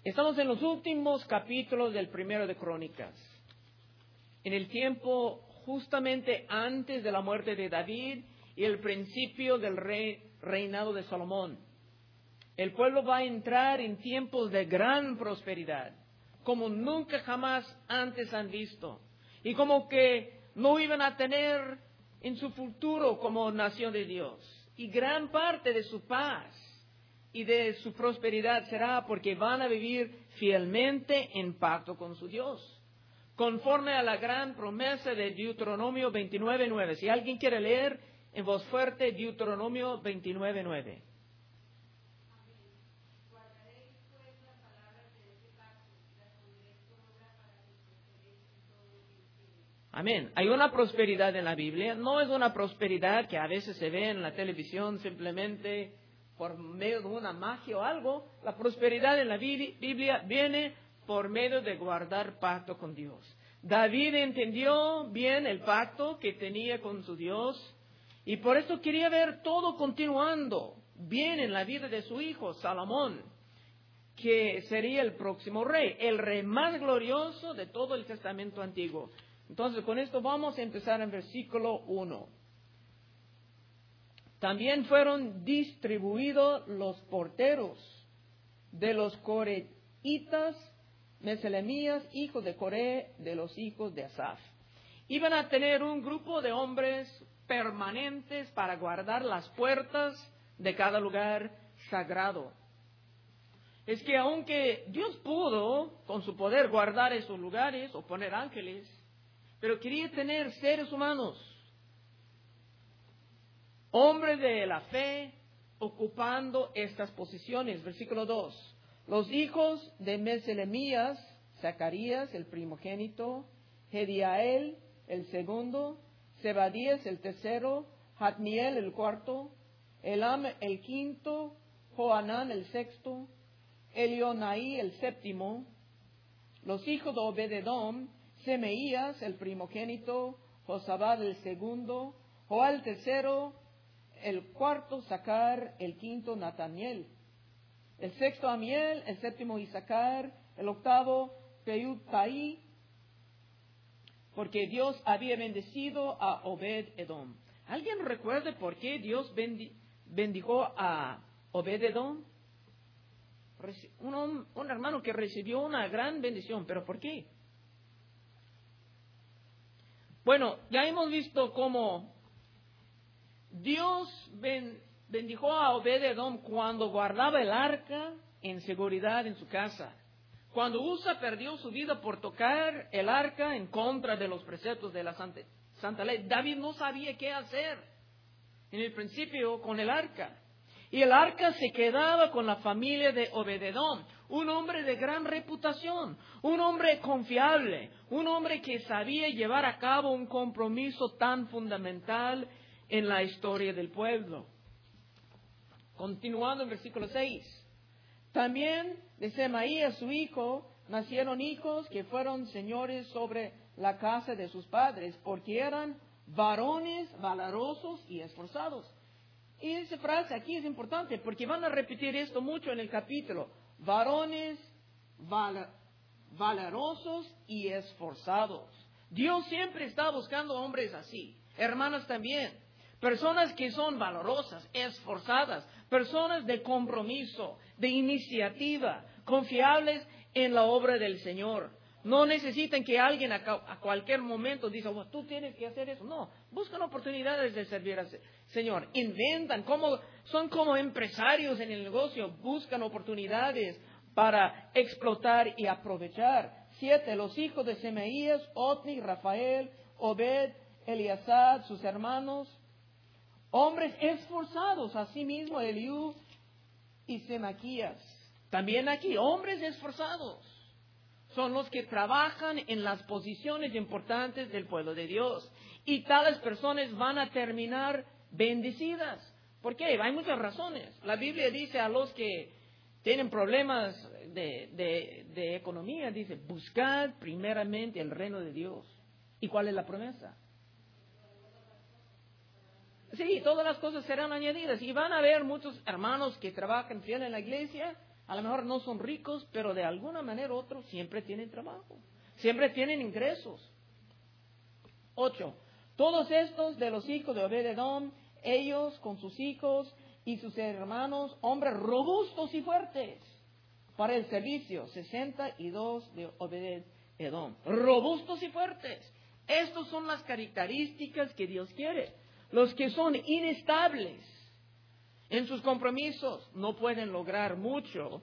Estamos en los últimos capítulos del primero de Crónicas, en el tiempo justamente antes de la muerte de David y el principio del reinado de Salomón. El pueblo va a entrar en tiempos de gran prosperidad, como nunca jamás antes han visto, y como que no iban a tener en su futuro como nación de Dios. Y gran parte de su paz y de su prosperidad será porque van a vivir fielmente en pacto con su Dios, conforme a la gran promesa de Deuteronomio 29:9. Si alguien quiere leer en voz fuerte, Deuteronomio 29:9. Amén. Hay una prosperidad en la Biblia. No es una prosperidad que a veces se ve en la televisión simplemente por medio de una magia o algo. La prosperidad en la Biblia viene por medio de guardar pacto con Dios. David entendió bien el pacto que tenía con su Dios y por eso quería ver todo continuando bien en la vida de su hijo, Salomón, que sería el próximo rey, el rey más glorioso de todo el Testamento Antiguo. Entonces, con esto vamos a empezar en versículo 1. También fueron distribuidos los porteros de los coreitas, Meselemías, hijo de Coré, de los hijos de Asaf. Iban a tener un grupo de hombres permanentes para guardar las puertas de cada lugar sagrado. Es que aunque Dios pudo, con su poder, guardar esos lugares o poner ángeles, pero quería tener seres humanos, hombres de la fe, ocupando estas posiciones. Versículo 2. Los hijos de Meselemías, Zacarías, el primogénito, Jediael, el segundo, Zebadías, el tercero, Jatniel, el cuarto, Elam, el quinto, Johanán, el sexto, Elionaí, el séptimo. Los hijos de Obed-edom, Semeías, el primogénito, Josabad, el segundo, Joal, el tercero, el cuarto, Sacar, el quinto, Nataniel, el sexto, Amiel, el séptimo, Isacar, el octavo, Peutai, porque Dios había bendecido a Obed-edom. ¿Alguien recuerda por qué Dios bendijo a Obed-edom? Un hermano que recibió una gran bendición, ¿pero por qué? Bueno, ya hemos visto cómo Dios bendijo a Obed-edom cuando guardaba el arca en seguridad en su casa. Cuando Usa perdió su vida por tocar el arca en contra de los preceptos de la Santa Ley, David no sabía qué hacer en el principio con el arca. Y el arca se quedaba con la familia de Obed-edom, un hombre de gran reputación, un hombre confiable, un hombre que sabía llevar a cabo un compromiso tan fundamental en la historia del pueblo. Continuando en versículo 6. También de Semaías su hijo nacieron hijos que fueron señores sobre la casa de sus padres, porque eran varones valerosos y esforzados. Y esa frase aquí es importante porque van a repetir esto mucho en el capítulo. Varones valerosos y esforzados. Dios siempre está buscando hombres así. Hermanas también. Personas que son valorosas, esforzadas. Personas de compromiso, de iniciativa, confiables en la obra del Señor. No necesitan que alguien a cualquier momento diga, oh, tú tienes que hacer eso. No, buscan oportunidades de servir al Señor. Inventan, son como empresarios en el negocio. Buscan oportunidades para explotar y aprovechar. 7. Los hijos de Semaías, Otni, Rafael, Obed, Eliasad, sus hermanos. Hombres esforzados, asimismo Eliú y Semaquías. También aquí, hombres esforzados. Son los que trabajan en las posiciones importantes del pueblo de Dios. Y tales personas van a terminar bendecidas. ¿Por qué? Hay muchas razones. La Biblia dice a los que tienen problemas de economía, dice, buscad primeramente el reino de Dios. ¿Y cuál es la promesa? Sí, todas las cosas serán añadidas. Y van a haber muchos hermanos que trabajan fiel en la iglesia, A lo mejor no son ricos, pero de alguna manera u otra siempre tienen trabajo. Siempre tienen ingresos. 8. Todos estos de los hijos de Obed-Edom, ellos con sus hijos y sus hermanos, hombres robustos y fuertes para el servicio. 62 de Obed-Edom. Robustos y fuertes. Estas son las características que Dios quiere. Los que son inestables en sus compromisos no pueden lograr mucho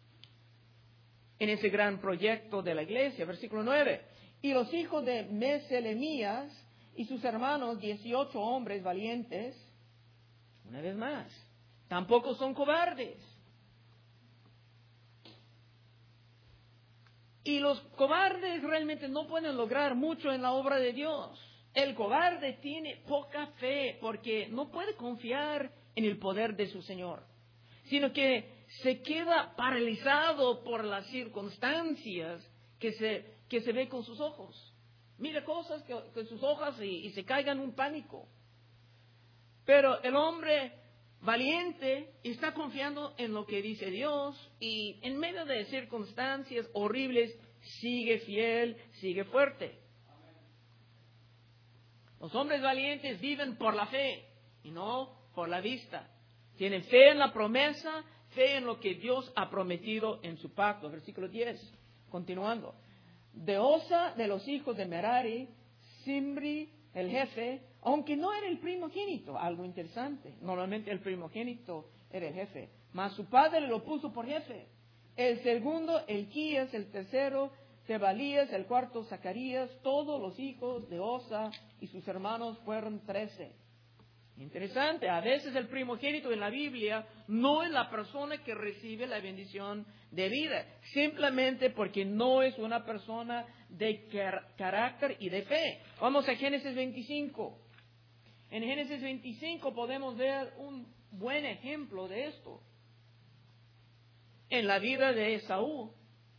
en ese gran proyecto de la iglesia. Versículo 9. Y los hijos de Meselemías y sus hermanos, 18 hombres valientes, una vez más, tampoco son cobardes. Y los cobardes realmente no pueden lograr mucho en la obra de Dios. El cobarde tiene poca fe porque no puede confiar en el poder de su Señor, sino que se queda paralizado por las circunstancias que se ve con sus ojos. Mira cosas que sus ojos y se caiga en un pánico. Pero el hombre valiente está confiando en lo que dice Dios y en medio de circunstancias horribles sigue fiel, sigue fuerte. Los hombres valientes viven por la fe y no por la vista. Tienen fe en la promesa, fe en lo que Dios ha prometido en su pacto. Versículo 10, continuando. De Osa, de los hijos de Merari, Simri, el jefe, aunque no era el primogénito, algo interesante. Normalmente el primogénito era el jefe, mas su padre lo puso por jefe. El segundo, Elquías, el tercero, Tebalías, el cuarto, Zacarías, todos los hijos de Osa y sus hermanos fueron 13. Interesante, a veces el primogénito en la Biblia no es la persona que recibe la bendición de vida, simplemente porque no es una persona de carácter y de fe. Vamos a Génesis 25. En Génesis 25 podemos ver un buen ejemplo de esto. En la vida de Esaú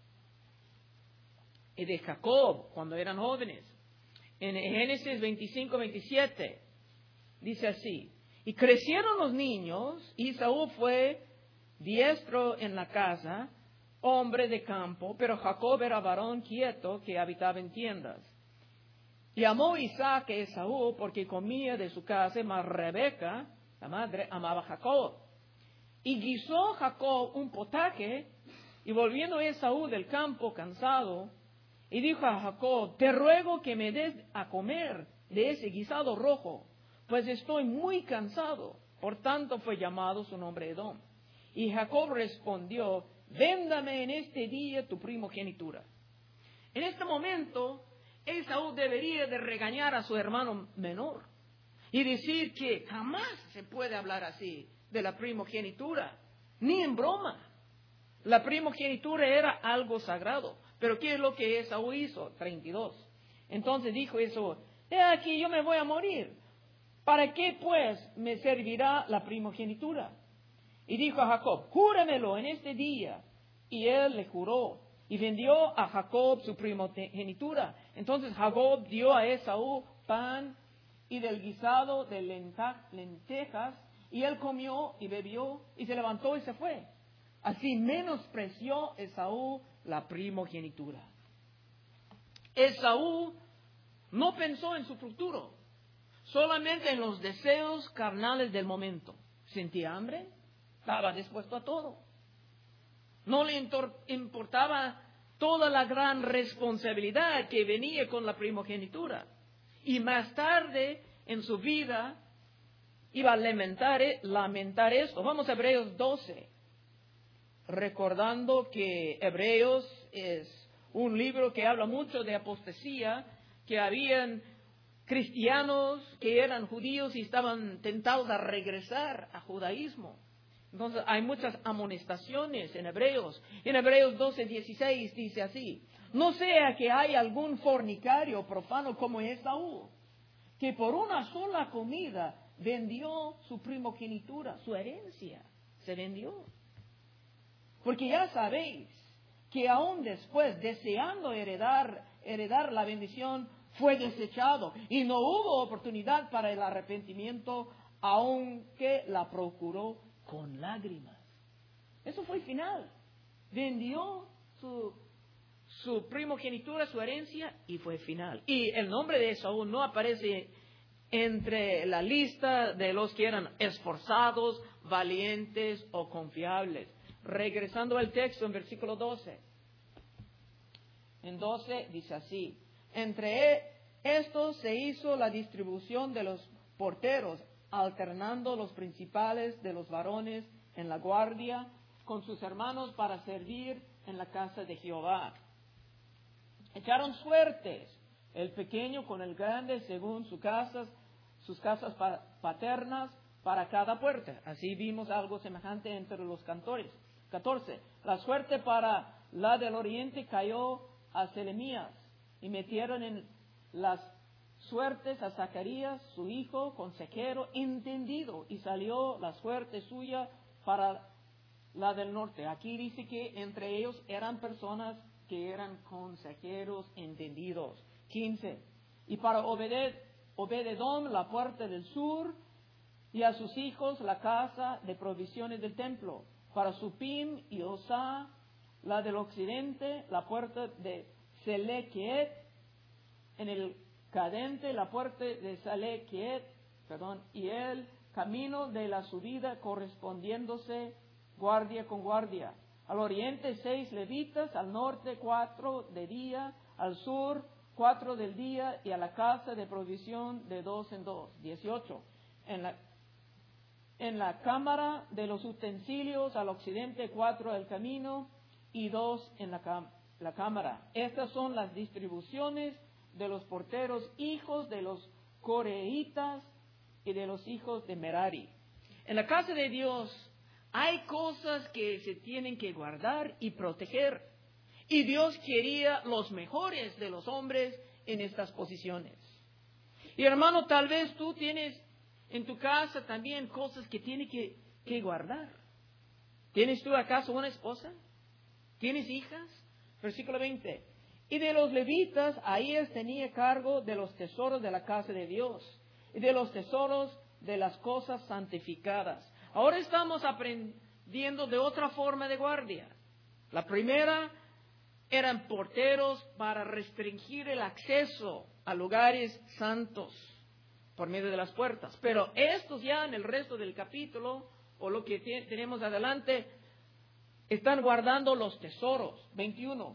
y de Jacob, cuando eran jóvenes. En Génesis 25, 27, dice así: y crecieron los niños, y Esaú fue diestro en la casa, hombre de campo, pero Jacob era varón quieto que habitaba en tiendas. Y amó Isaac a Esaú porque comía de su casa, mas Rebeca, la madre, amaba a Jacob. Y guisó Jacob un potaje, y volviendo Esaú del campo cansado, y dijo a Jacob: te ruego que me des a comer de ese guisado rojo, pues estoy muy cansado. Por tanto fue llamado su nombre Edom. Y Jacob respondió: véndame en este día tu primogenitura. En este momento, Esaú debería de regañar a su hermano menor y decir que jamás se puede hablar así de la primogenitura, ni en broma. La primogenitura era algo sagrado. Pero ¿qué es lo que Esaú hizo? 32. Entonces dijo Esaú: he aquí, yo me voy a morir. ¿Para qué pues me servirá la primogenitura? Y dijo a Jacob: júramelo en este día. Y él le juró. Y vendió a Jacob su primogenitura. Entonces Jacob dio a Esaú pan y del guisado de lentejas. Y él comió y bebió y se levantó y se fue. Así menospreció Esaú la primogenitura. Esaú no pensó en su futuro, solamente en los deseos carnales del momento. Sentía hambre, estaba dispuesto a todo. No le importaba toda la gran responsabilidad que venía con la primogenitura. Y más tarde en su vida iba a lamentar esto. Vamos a Hebreos 12. Recordando que Hebreos es un libro que habla mucho de apostasía, que habían cristianos que eran judíos y estaban tentados a regresar a judaísmo. Entonces hay muchas amonestaciones en Hebreos. En Hebreos 12:16 dice así: no sea que haya algún fornicario profano como Esaú, que por una sola comida vendió su primogenitura, su herencia, se vendió. Porque ya sabéis que aún después, deseando heredar la bendición, fue desechado y no hubo oportunidad para el arrepentimiento, aunque la procuró con lágrimas. Eso fue el final. vendió su primogenitura, su herencia, y fue final. Y el nombre de Esaú no aparece entre la lista de los que eran esforzados, valientes o confiables. Regresando al texto en versículo 12. En 12 dice así: entre estos se hizo la distribución de los porteros, alternando los principales de los varones en la guardia con sus hermanos para servir en la casa de Jehová. Echaron suertes, el pequeño con el grande según sus casas paternas para cada puerta. Así vimos algo semejante entre los cantores. 14. La suerte para la del oriente cayó a Selemías, y metieron en las suertes a Zacarías, su hijo, consejero, entendido, y salió la suerte suya para la del norte. Aquí dice que entre ellos eran personas que eran consejeros entendidos. 15. Y para Obededom la puerta del sur, y a sus hijos la casa de provisiones del templo. Para Supim y Osá la del occidente, la puerta de Selequiet, en el cadente la puerta de Selequiet, y el camino de la subida correspondiéndose guardia con guardia. Al oriente 6 levitas, al norte 4 de día, al sur 4 del día, y a la casa de provisión de 2 en 2. 18. En la cámara de los utensilios al occidente 4 al camino y 2 en la cámara. Estas son las distribuciones de los porteros, hijos de los coreitas y de los hijos de Merari. En la casa de Dios hay cosas que se tienen que guardar y proteger. Y Dios quería los mejores de los hombres en estas posiciones. Y hermano, tal vez tú tienes en tu casa también cosas que tienes que guardar. ¿Tienes tú acaso una esposa? ¿Tienes hijas? Versículo 20. Y de los levitas, Ahías tenía cargo de los tesoros de la casa de Dios y de los tesoros de las cosas santificadas. Ahora estamos aprendiendo de otra forma de guardia. La primera eran porteros para restringir el acceso a lugares santos por medio de las puertas. Pero estos ya en el resto del capítulo, o lo que tenemos adelante, están guardando los tesoros. 21.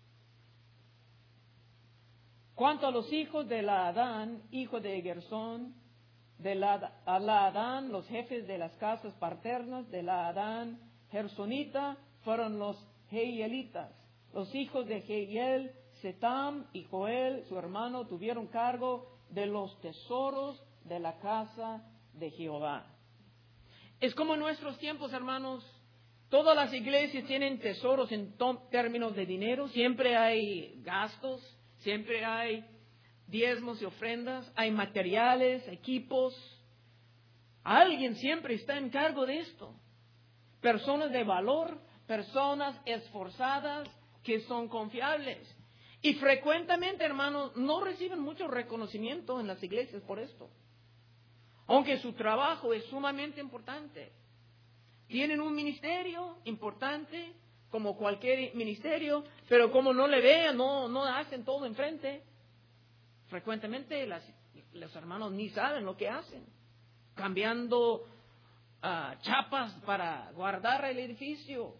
Cuanto a los hijos de Laadán, hijo de Gersón, de Laadán, los jefes de las casas paternas de Laadán, Gersonita, fueron los Jehielitas. Los hijos de Jehiel, Setam y Joel, su hermano, tuvieron cargo de los tesoros de la casa de Jehová. Es como en nuestros tiempos, hermanos, todas las iglesias tienen tesoros en términos de dinero, siempre hay gastos, siempre hay diezmos y ofrendas, hay materiales, equipos. Alguien siempre está en cargo de esto. Personas de valor, personas esforzadas que son confiables. Y frecuentemente, hermanos, no reciben mucho reconocimiento en las iglesias por esto. Aunque su trabajo es sumamente importante. Tienen un ministerio importante, como cualquier ministerio, pero como no le vean, no hacen todo enfrente. Frecuentemente los hermanos ni saben lo que hacen. Cambiando chapas para guardar el edificio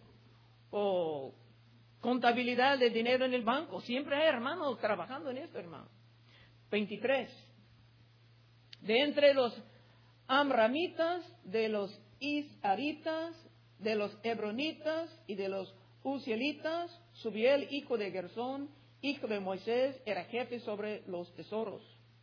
o contabilidad de dinero en el banco. Siempre hay hermanos trabajando en esto, hermano. 23. De entre los amramitas, de los isaritas, de los hebronitas y de los uzielitas, Subiel, hijo de Gersón, hijo de Moisés, era jefe sobre los tesoros.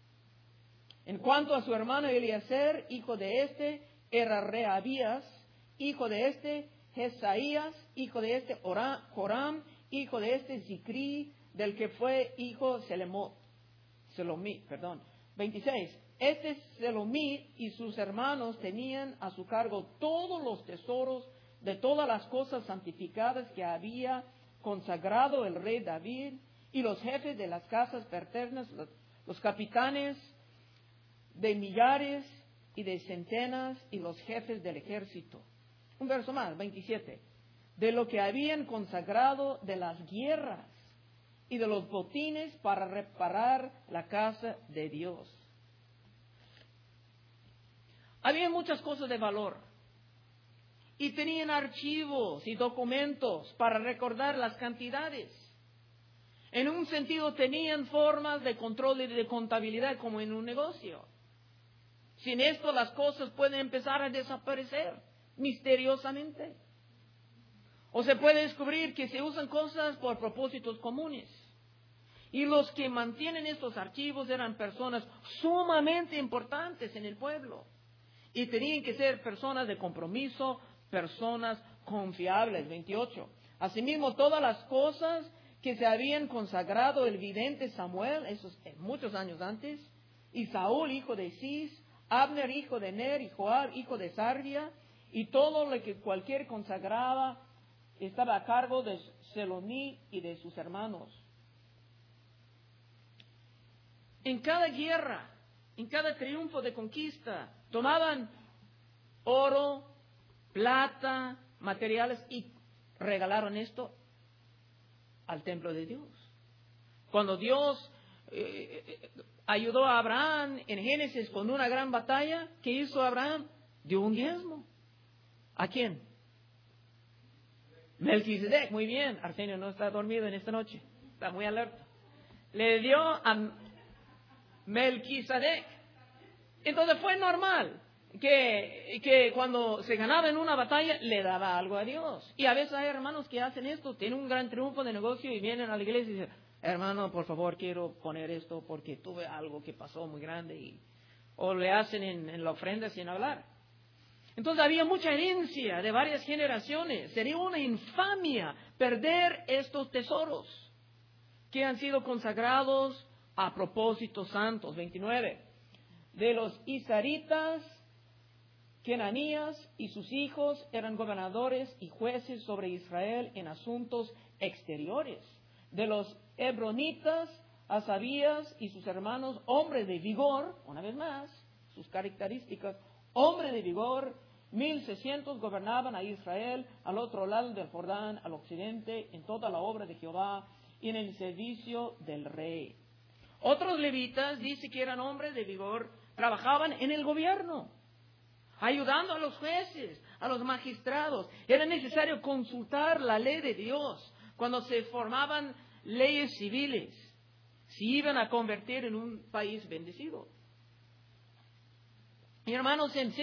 En cuanto a su hermano Eliezer, hijo de este, era Rehabías, hijo de este, Jesaías, hijo de este, Joram, hijo de este, Zicrí, del que fue hijo Selomí. 26. Este Selomí y sus hermanos tenían a su cargo todos los tesoros de todas las cosas santificadas que había consagrado el rey David, y los jefes de las casas paternas, los capitanes de millares y de centenas, y los jefes del ejército. Un verso más, 27. de lo que habían consagrado de las guerras y de los botines para reparar la casa de Dios. Había muchas cosas de valor y tenían archivos y documentos para recordar las cantidades. En un sentido tenían formas de control y de contabilidad como en un negocio. Sin esto las cosas pueden empezar a desaparecer misteriosamente. O se puede descubrir que se usan cosas por propósitos comunes. Y los que mantienen estos archivos eran personas sumamente importantes en el pueblo. Y tenían que ser personas de compromiso, personas confiables. 28. Asimismo, todas las cosas que se habían consagrado el vidente Samuel, eso es muchos años antes, y Saúl, hijo de Cis, Abner, hijo de Ner, y Joab, hijo de Sarvia, y todo lo que cualquier consagraba estaba a cargo de Selomí y de sus hermanos. En cada guerra, en cada triunfo de conquista, tomaban oro, plata, materiales y regalaron esto al templo de Dios. Cuando Dios ayudó a Abraham en Génesis con una gran batalla, ¿qué hizo Abraham? Dio un diezmo. ¿A quién? Melquisedec. Muy bien. Arsenio no está dormido en esta noche. Está muy alerta. Le dio a Melquisedec. Entonces fue normal que cuando se ganaba en una batalla le daba algo a Dios. Y a veces hay hermanos que hacen esto, tienen un gran triunfo de negocio y vienen a la iglesia y dicen, hermano, por favor, quiero poner esto porque tuve algo que pasó muy grande. O le hacen en la ofrenda sin hablar. Entonces había mucha herencia de varias generaciones. Sería una infamia perder estos tesoros que han sido consagrados a propósitos santos. 29. De los Isaritas, Kenanías y sus hijos eran gobernadores y jueces sobre Israel en asuntos exteriores. De los Hebronitas, Asabías y sus hermanos, hombres de vigor, una vez más, sus características, hombres de vigor, 1600 gobernaban a Israel al otro lado del Jordán, al occidente, en toda la obra de Jehová y en el servicio del rey. Otros levitas, dice que eran hombres de vigor, trabajaban en el gobierno, ayudando a los jueces, a los magistrados. Era necesario consultar la ley de Dios cuando se formaban leyes civiles, si iban a convertir en un país bendecido. Y hermanos, en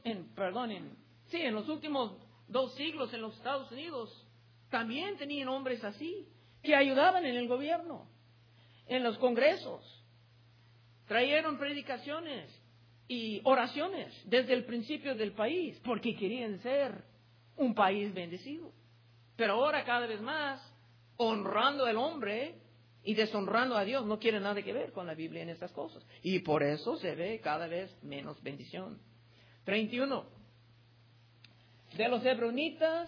los últimos 2 siglos en los Estados Unidos, también tenían hombres así, que ayudaban en el gobierno, en los congresos. Trajeron predicaciones y oraciones desde el principio del país, porque querían ser un país bendecido. Pero ahora cada vez más, honrando al hombre y deshonrando a Dios, no quiere nada que ver con la Biblia en estas cosas. Y por eso se ve cada vez menos bendición. 31. De los hebronitas,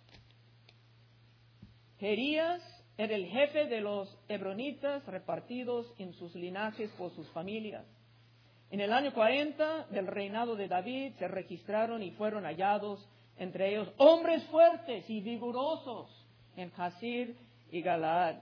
Jerías era el jefe de los hebronitas repartidos en sus linajes por sus familias. En el año 40 del reinado de David se registraron y fueron hallados entre ellos hombres fuertes y vigorosos en Jasir y Galaad.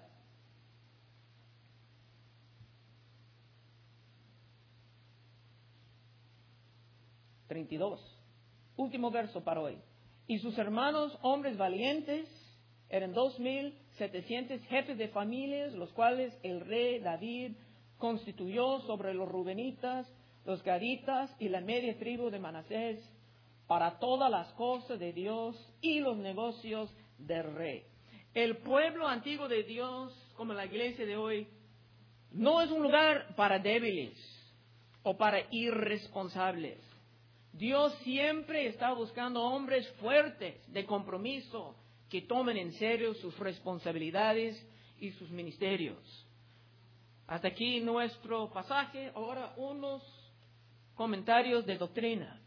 32. Último verso para hoy. Y sus hermanos, hombres valientes, eran 2700 jefes de familias, los cuales el rey David constituyó sobre los rubenitas, los gaditas y la media tribu de Manasés, para todas las cosas de Dios y los negocios del rey. El pueblo antiguo de Dios, como la iglesia de hoy, no es un lugar para débiles o para irresponsables. Dios siempre está buscando hombres fuertes, de compromiso, que tomen en serio sus responsabilidades y sus ministerios. Hasta aquí nuestro pasaje. Ahora unos comentarios de doctrina.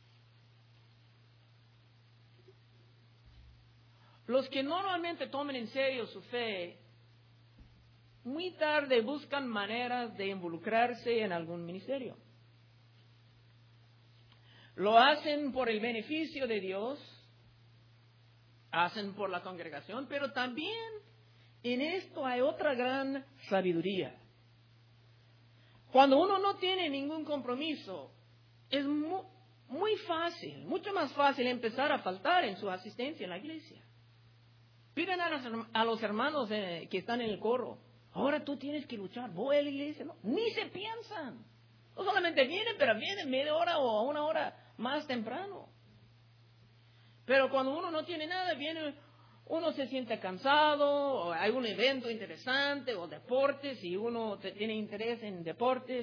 Los que normalmente toman en serio su fe, muy tarde buscan maneras de involucrarse en algún ministerio. Lo hacen por el beneficio de Dios hacen por la congregación, pero también en esto hay otra gran sabiduría. Cuando uno no tiene ningún compromiso, es muy fácil, mucho más fácil empezar a faltar en su asistencia en la iglesia. Piden a los hermanos que están en el coro, ahora tú tienes que luchar, voy a la iglesia. No, ni se piensan. No solamente vienen, pero vienen media hora o una hora más temprano. Pero cuando uno no tiene nada, uno se siente cansado, o hay un evento interesante, o deportes, y uno tiene interés en deportes,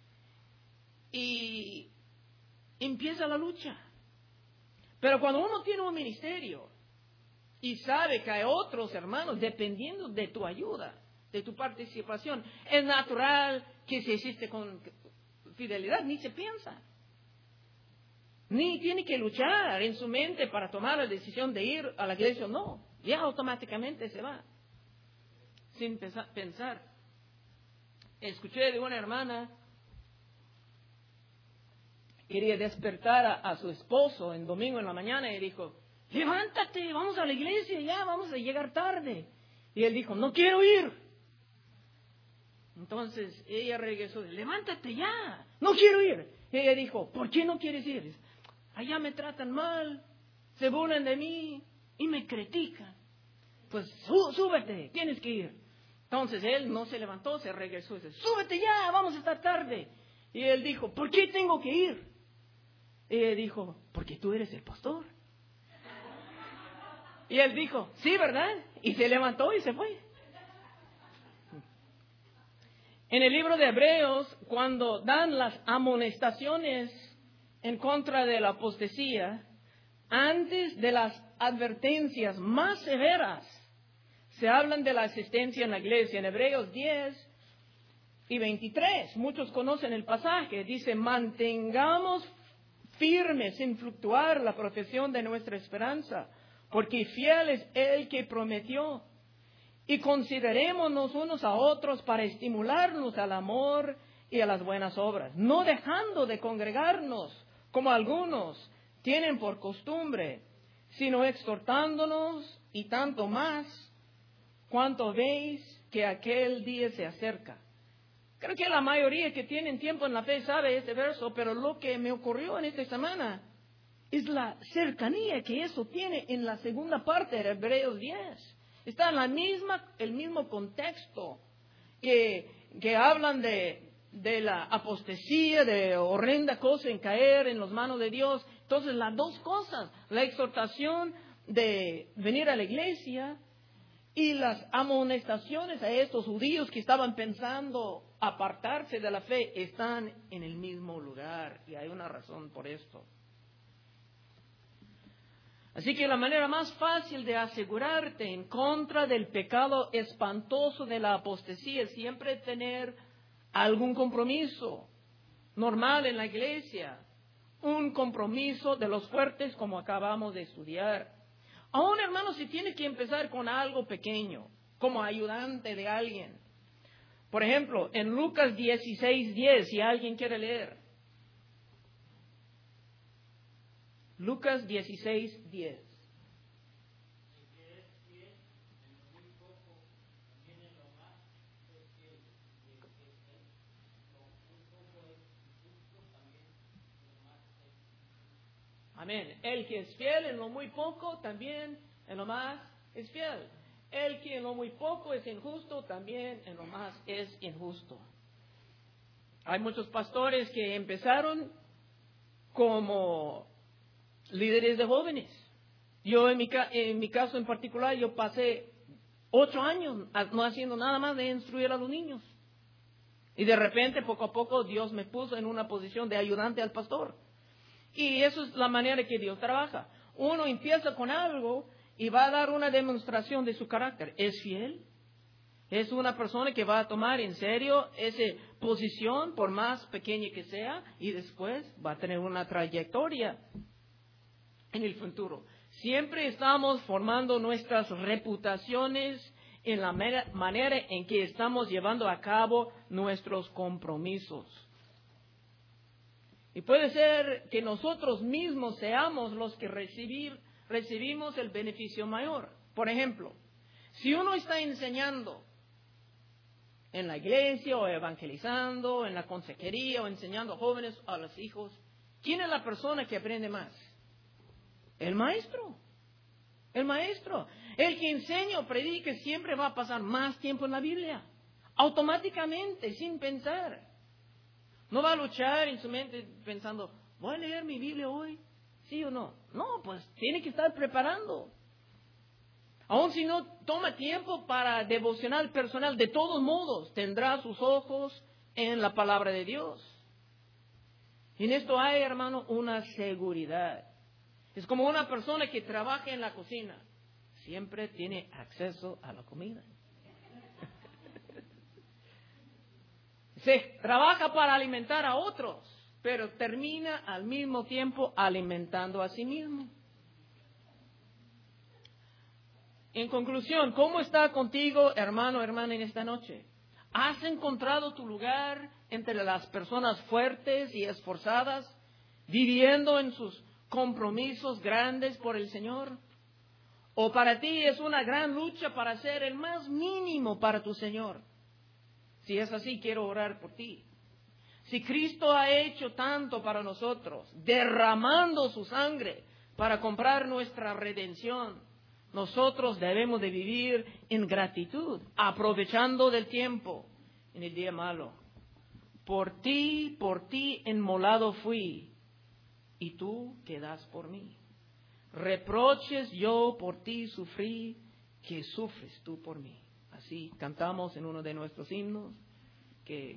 y empieza la lucha. Pero cuando uno tiene un ministerio, y sabe que hay otros hermanos dependiendo de tu ayuda, de tu participación, es natural que se existe con fidelidad, ni se piensa. Ni tiene que luchar en su mente para tomar la decisión de ir a la iglesia o no. Ya automáticamente se va. Sin pensar. Escuché de una hermana, quería despertar a su esposo en domingo en la mañana y dijo, levántate, vamos a la iglesia, ya vamos a llegar tarde. Y él dijo, no quiero ir. Entonces ella regresó, levántate ya, no quiero ir. Y ella dijo, ¿por qué no quieres ir? Allá me tratan mal, se burlan de mí y me critican. Pues súbete, tienes que ir. Entonces él no se levantó, se regresó y dice, súbete ya, vamos a estar tarde. Y él dijo, ¿por qué tengo que ir? Y ella dijo, porque tú eres el pastor. Y él dijo, sí, ¿verdad? Y se levantó y se fue. En el libro de Hebreos, cuando dan las amonestaciones en contra de la apostasía, antes de las advertencias más severas, se hablan de la asistencia en la iglesia. En Hebreos 10 y 23, muchos conocen el pasaje, dice, mantengamos firmes sin fluctuar la profesión de nuestra esperanza, porque fiel es el que prometió. Y considerémonos unos a otros para estimularnos al amor y a las buenas obras, no dejando de congregarnos como algunos tienen por costumbre, sino exhortándonos y tanto más cuanto veis que aquel día se acerca. Creo que la mayoría que tienen tiempo en la fe sabe este verso, pero lo que me ocurrió en esta semana es la cercanía que eso tiene en la segunda parte de Hebreos 10. Está en el mismo contexto que hablan de la apostasía, de horrenda cosa en caer en las manos de Dios. Entonces, las dos cosas, la exhortación de venir a la iglesia y las amonestaciones a estos judíos que estaban pensando apartarse de la fe, están en el mismo lugar. Y hay una razón por esto. Así que la manera más fácil de asegurarte en contra del pecado espantoso de la apostasía es siempre tener algún compromiso normal en la iglesia, un compromiso de los fuertes como acabamos de estudiar. Aún, hermanos, si tiene que empezar con algo pequeño, como ayudante de alguien. Por ejemplo, en Lucas 16:10, si alguien quiere leer. Lucas 16:10. Amén. El que es fiel en lo muy poco, también en lo más es fiel. El que en lo muy poco es injusto, también en lo más es injusto. Hay muchos pastores que empezaron como líderes de jóvenes. Yo en mi caso en particular, yo pasé 8 años no haciendo nada más de instruir a los niños. Y de repente, poco a poco, Dios me puso en una posición de ayudante al pastor. Y eso es la manera que Dios trabaja. Uno empieza con algo y va a dar una demostración de su carácter. ¿Es fiel? Es una persona que va a tomar en serio esa posición, por más pequeña que sea, y después va a tener una trayectoria en el futuro. Siempre estamos formando nuestras reputaciones en la manera en que estamos llevando a cabo nuestros compromisos. Y puede ser que nosotros mismos seamos los que recibimos el beneficio mayor. Por ejemplo, si uno está enseñando en la iglesia o evangelizando, en la consejería o enseñando a jóvenes, a los hijos, ¿quién es la persona que aprende más? El maestro. El maestro. El que enseña o predica siempre va a pasar más tiempo en la Biblia. Automáticamente, sin pensar. No va a luchar en su mente pensando, ¿voy a leer mi Biblia hoy? ¿Sí o no? No, pues tiene que estar preparando. Aun si no toma tiempo para devocional personal, de todos modos tendrá sus ojos en la palabra de Dios. Y en esto hay, hermano, una seguridad. Es como una persona que trabaja en la cocina. Siempre tiene acceso a la comida. Se trabaja para alimentar a otros, pero termina al mismo tiempo alimentando a sí mismo. En conclusión, ¿cómo está contigo, hermano, hermana, en esta noche? ¿Has encontrado tu lugar entre las personas fuertes y esforzadas, viviendo en sus compromisos grandes por el Señor? ¿O para ti es una gran lucha para ser el más mínimo para tu Señor? Si es así, quiero orar por ti. Si Cristo ha hecho tanto para nosotros, derramando su sangre para comprar nuestra redención, nosotros debemos de vivir en gratitud, aprovechando del tiempo en el día malo. Por ti inmolado fui, y tú quedas por mí. Reproches yo por ti sufrí, que sufres tú por mí. Así cantamos en uno de nuestros himnos, que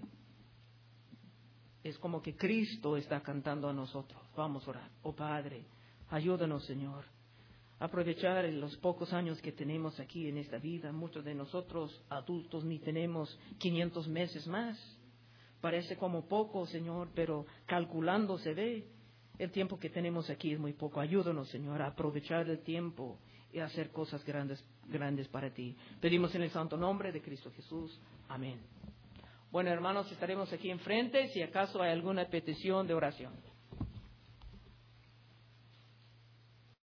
es como que Cristo está cantando a nosotros. Vamos a orar. Oh Padre, ayúdanos, Señor, a aprovechar los pocos años que tenemos aquí en esta vida. Muchos de nosotros adultos ni tenemos 500 meses más. Parece como poco, Señor, pero calculando se ve. El tiempo que tenemos aquí es muy poco. Ayúdanos, Señor, a aprovechar el tiempo y a hacer cosas grandes para ti. Pedimos en el santo nombre de Cristo Jesús. Amén. Bueno, hermanos, estaremos aquí enfrente si acaso hay alguna petición de oración.